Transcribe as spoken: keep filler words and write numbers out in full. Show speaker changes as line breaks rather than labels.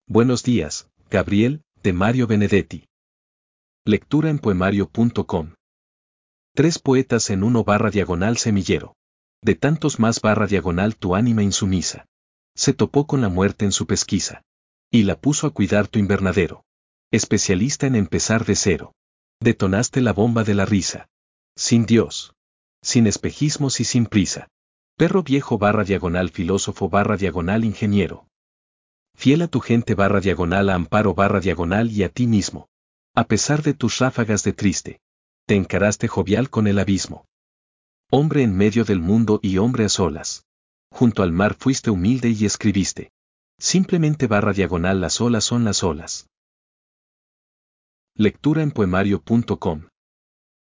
Buenos días, Gabriel, de Mario Benedetti. Lectura en poemario punto com. Tres poetas en uno barra diagonal semillero. De tantos más barra diagonal tu ánima insumisa. Se topó con la muerte en su pesquisa. Y la puso a cuidar tu invernadero. Especialista en empezar de cero. Detonaste la bomba de la risa. Sin Dios. Sin espejismos y sin prisa. Perro viejo barra diagonal filósofo barra diagonal ingeniero. Fiel a tu gente barra diagonal a amparo barra diagonal y a ti mismo. A pesar de tus ráfagas de triste. Te encaraste jovial con el abismo. Hombre en medio del mundo y hombre a solas. Junto al mar fuiste humilde y escribiste. Simplemente barra diagonal las olas son las olas. Lectura en poemario punto com.